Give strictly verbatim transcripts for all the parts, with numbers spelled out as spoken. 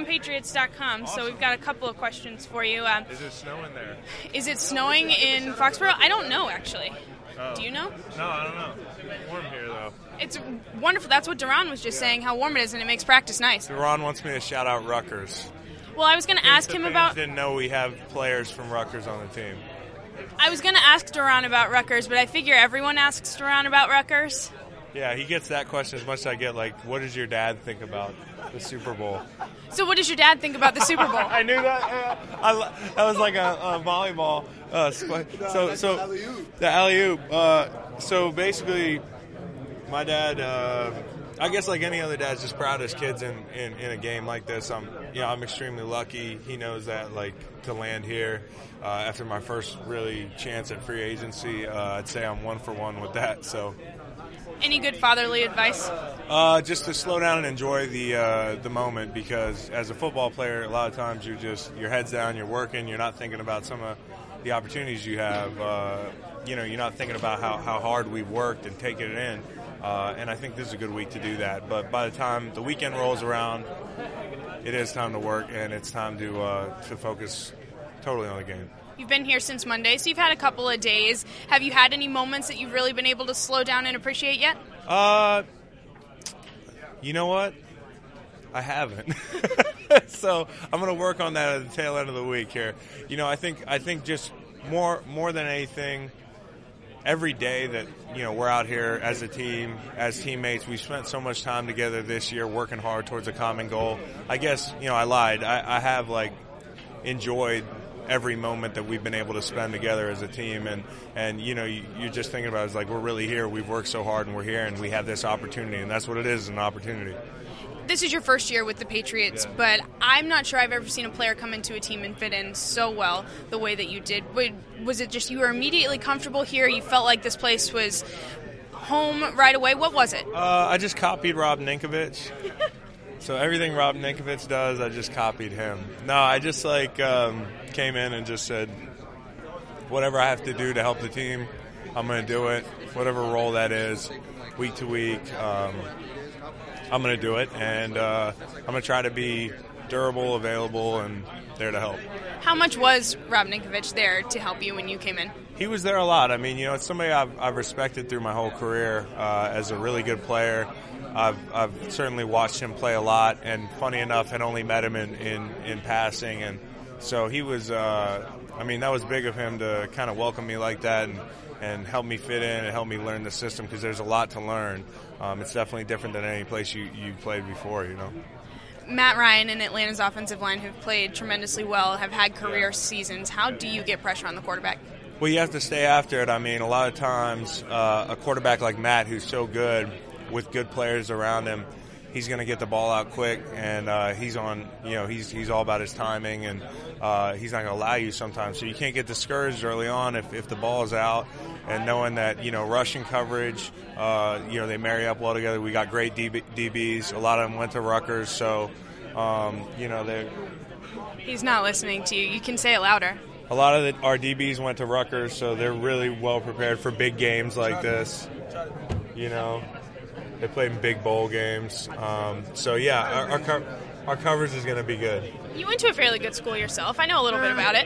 patriots dot com, awesome. So we've got a couple of questions for you. Um, is it snowing there? Is it snowing in Foxborough? I don't know, actually. Oh. Do you know? No, I don't know. It's warm here, though. It's wonderful. That's what Duran was just yeah. saying, how warm it is, and it makes practice nice. Duran wants me to shout out Rutgers. Well, I was going to ask him about... didn't know we have players from Rutgers on the team. I was going to ask Duran about Rutgers, but I figure everyone asks Duran about Rutgers. Yeah, he gets that question as much as I get, like, what does your dad think about the Super Bowl? So what does your dad think about the Super Bowl? I knew that. Yeah. I, that was like a, a volleyball. Uh, so, so the alley-oop. Uh, so basically, my dad, uh, I guess like any other dad's just proud of his kids in, in, in a game like this. I'm, you know, I'm extremely lucky. He knows that, like, to land here uh, after my first really chance at free agency, uh, I'd say I'm one for one with that. So. Any good fatherly advice? Uh, just to slow down and enjoy the uh, the moment, because as a football player, a lot of times you're just your head's down, you're working, you're not thinking about some of the opportunities you have. Uh, you know, you're not thinking about how, how hard we've worked and taking it in. Uh, and I think this is a good week to do that. But by the time the weekend rolls around, it is time to work, and it's time to uh, to focus totally on the game. You've been here since Monday, so you've had a couple of days. Have you had any moments that you've really been able to slow down and appreciate yet? Uh, you know what? I haven't. So I'm going to work on that at the tail end of the week here. You know, I think I think just more more than anything, every day that, you know, we're out here as a team, as teammates, we spent so much time together this year working hard towards a common goal. I guess, you know, I lied. I, I have, like, enjoyed every moment that we've been able to spend together as a team, and, and you know, you, you're just thinking about it, it's like we're really here, we've worked so hard, and we're here, and we have this opportunity, and that's what it is, an opportunity. This is your first year with the Patriots, yeah. But I'm not sure I've ever seen a player come into a team and fit in so well the way that you did. Was it just you were immediately comfortable here, you felt like this place was home right away? What was it? Uh, I just copied Rob Ninkovich. So everything Rob Ninkovich does, I just copied him. No, I just like um, came in and just said, whatever I have to do to help the team, I'm going to do it. Whatever role that is, week to week, um, I'm going to do it. And uh, I'm going to try to be durable, available, and there to help. How much was Rob Ninkovich there to help you when you came in? He was there a lot. I mean, you know, it's somebody I've, I've respected through my whole career uh, as a really good player. I've, I've certainly watched him play a lot, and funny enough, had only met him in, in, in passing. And so he was, uh, I mean, that was big of him to kind of welcome me like that and, and help me fit in and help me learn the system, because there's a lot to learn. Um, it's definitely different than any place you, you played before, you know. Matt Ryan and Atlanta's offensive line have played tremendously well, have had career seasons. How do you get pressure on the quarterback? Well, you have to stay after it. I mean, a lot of times uh, a quarterback like Matt, who's so good, with good players around him, he's going to get the ball out quick, and uh, he's on, you know, he's he's all about his timing, and uh, he's not going to allow you sometimes. So you can't get discouraged early on if, if the ball is out, and knowing that, you know, rushing coverage, uh, you know, they marry up well together. We got great D B, D Bs. A lot of them went to Rutgers, so, um, you know, they're... He's not listening to you. You can say it louder. A lot of the, our D Bs went to Rutgers, so they're really well prepared for big games like this, you know. They played in big bowl games. Um, so, yeah, our our, co- our coverage is going to be good. You went to a fairly good school yourself. I know a little bit about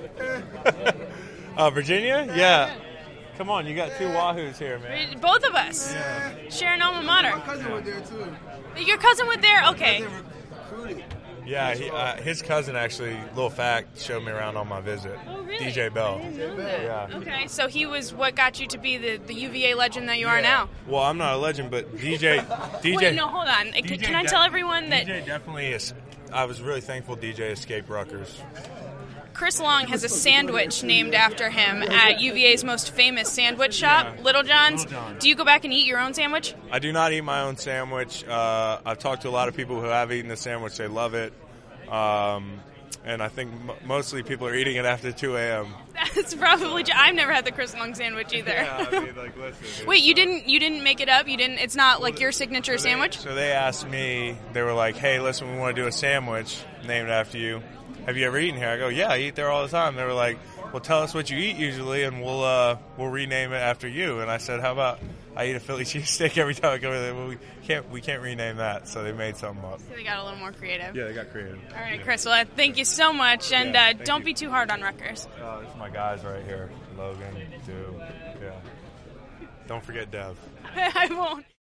it. uh, Virginia? Yeah. Come on, you got two Wahoos here, man. Both of us. Yeah. Sharing alma mater. My cousin went there, too. Your cousin went there? Okay. My cousin recruited. Yeah, he, uh, his cousin actually, little fact, showed me around on my visit. Oh, really? D J Bell. I didn't know that. Yeah. Okay, so he was what got you to be the, the U V A legend that you yeah. are now. Well, I'm not a legend, but D J... D J Wait, no, hold on. D J Can I de- tell everyone that... D J definitely is... I was really thankful D J escaped Rutgers. Chris Long has a sandwich named after him at U V A's most famous sandwich shop, Yeah. Little John's. Little John's. Do you go back and eat your own sandwich? I do not eat my own sandwich. Uh, I've talked to a lot of people who have eaten the sandwich. They love it. Um, and I think m- mostly people are eating it after two a.m. That's probably. J- I've never had the Chris Long sandwich either. Yeah, I mean, like, listen. Wait, you didn't? You didn't make it up? You didn't? It's not like your signature so they, sandwich? So they asked me. They were like, "Hey, listen, we want to do a sandwich named after you. Have you ever eaten here?" I go, "Yeah, I eat there all the time." They were like, well, tell us what you eat usually, and we'll uh, we'll rename it after you. And I said, how about I eat a Philly cheesesteak every time I go there? Well, we can't we can't rename that, so they made something up. So they got a little more creative. Yeah, they got creative. All right, yeah. Chris. Well, thank you so much, and Yeah, uh, don't you. be too hard on Rutgers. Uh, this is my guys right here, Logan, Dew. Yeah. Don't forget Dev. I won't.